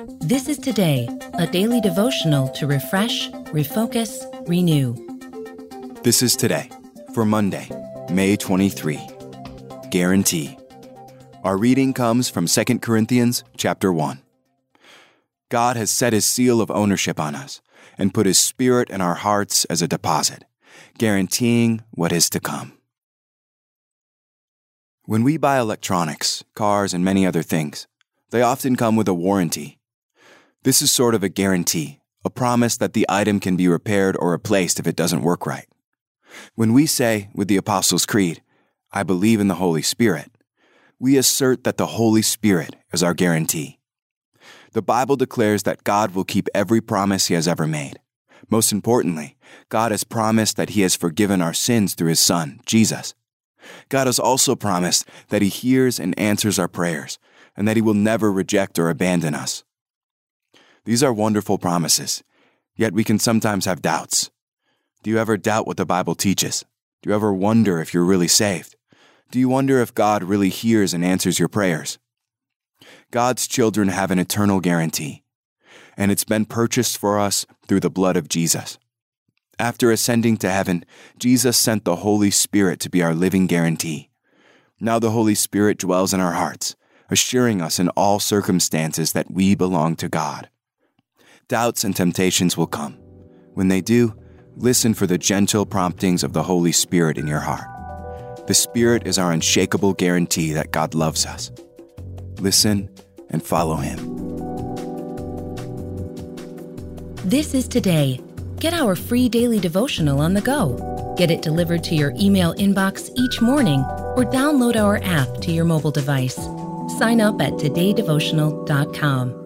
This is Today, a daily devotional to refresh, refocus, renew. This is Today for Monday, May 23. Guarantee. Our reading comes from 2 Corinthians chapter 1. God has set his seal of ownership on us and put his Spirit in our hearts as a deposit, guaranteeing what is to come. When we buy electronics, cars, and many other things, they often come with a warranty. This is sort of a guarantee, a promise that the item can be repaired or replaced if it doesn't work right. When we say, with the Apostles' Creed, I believe in the Holy Spirit, we assert that the Holy Spirit is our guarantee. The Bible declares that God will keep every promise he has ever made. Most importantly, God has promised that he has forgiven our sins through his Son, Jesus. God has also promised that he hears and answers our prayers, and that he will never reject or abandon us. These are wonderful promises, yet we can sometimes have doubts. Do you ever doubt what the Bible teaches? Do you ever wonder if you're really saved? Do you wonder if God really hears and answers your prayers? God's children have an eternal guarantee, and it's been purchased for us through the blood of Jesus. After ascending to heaven, Jesus sent the Holy Spirit to be our living guarantee. Now the Holy Spirit dwells in our hearts, assuring us in all circumstances that we belong to God. Doubts and temptations will come. When they do, listen for the gentle promptings of the Holy Spirit in your heart. The Spirit is our unshakable guarantee that God loves us. Listen and follow him. This is Today. Get our free daily devotional on the go. Get it delivered to your email inbox each morning or download our app to your mobile device. Sign up at todaydevotional.com.